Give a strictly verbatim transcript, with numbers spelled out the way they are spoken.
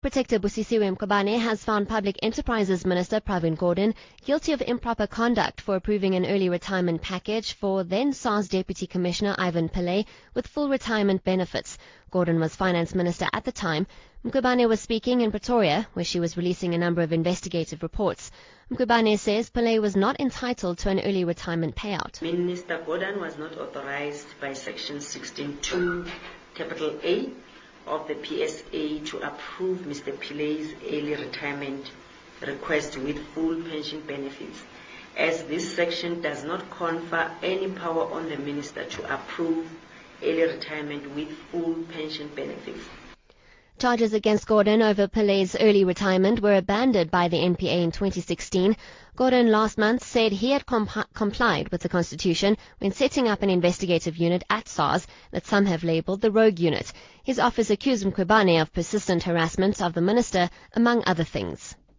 Protector Busisiwe Mkhwebane has found Public Enterprises Minister Pravin Gordhan guilty of improper conduct for approving an early retirement package for then SARS Deputy Commissioner Ivan Pillay with full retirement benefits. Gordhan was Finance Minister at the time. Mkhwebane was speaking in Pretoria, where she was releasing a number of investigative reports. Mkhwebane says Pillay was not entitled to an early retirement payout. Minister Gordhan was not authorized by Section sixteen two, capital A, of the P S A to approve Mister Pillay's early retirement request with full pension benefits, as this section does not confer any power on the minister to approve early retirement with full pension benefits. Charges against Gordhan over Pillay's early retirement were abandoned by the N P A in twenty sixteen. Gordhan last month said he had comp- complied with the Constitution when setting up an investigative unit at SARS that some have labelled the Rogue Unit. His office accused Mkhwebane of persistent harassment of the minister, among other things.